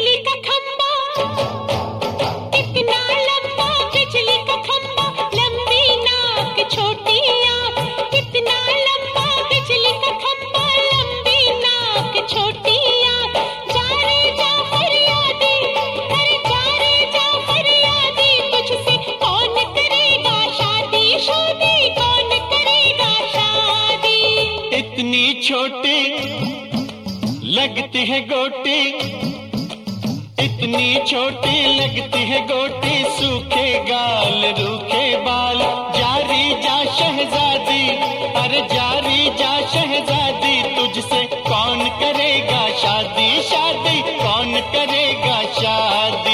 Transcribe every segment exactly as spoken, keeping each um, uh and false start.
बिजली का खंबा, कितना लंबा बिजली का खंबा, लंबी नाक छोटी आंख, कितना लंबा बिजली का खंबा, लंबी नाक छोटी आंख, जा रे जा फरियादी, अरे जा रे जा फरियादी, तुझसे कौन करेगा शादी, शादी कौन करेगा शादी। इतनी छोटी लगती है गोटी, इतनी छोटी लगती है गोटी, सूखे गाल रूखे बाल, जारी जा शहजादी, अरे जारी जा शहजादी, तुझसे कौन करेगा शादी, शादी कौन करेगा शादी।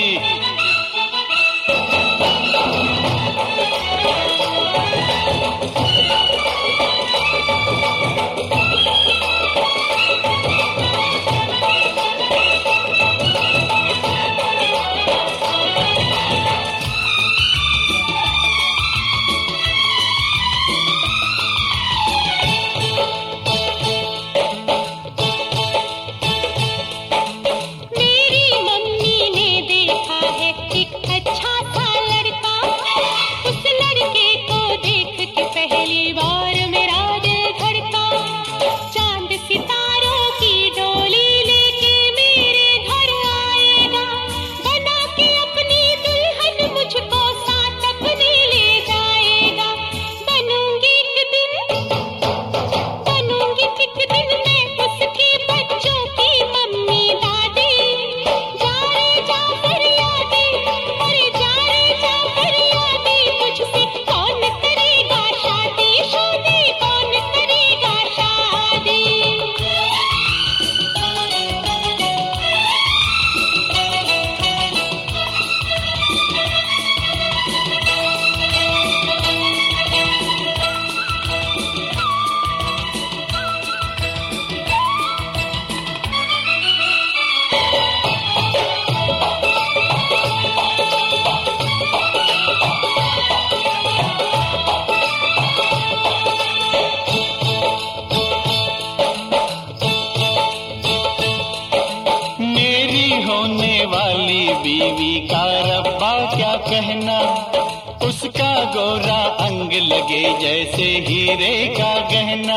होने वाली बीवी का रब्बा क्या कहना, उसका गोरा अंग लगे जैसे हीरे का गहना।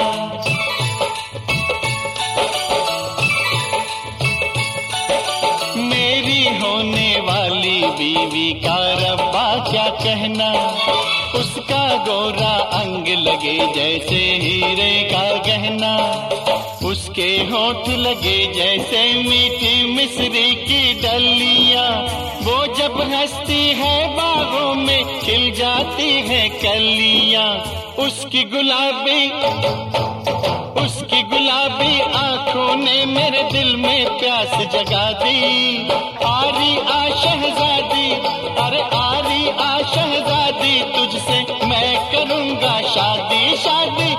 मेरी होने वाली बीवी का रब्बा क्या कहना, उसका गोरा अंग लगे जैसे हीरे का गहना, उसके होठ लगे जैसे मीठी मिश्री की डलियां, वो जब हंसती है बागों में खिल जाती है कलियां, उसकी गुलाबी उसकी गुलाबी आंखों ने मेरे दिल में प्यास जगा दी। आरी आ शहजादी, अरे आरी आ शहजादी, तुझसे मैं करूंगा शादी, शादी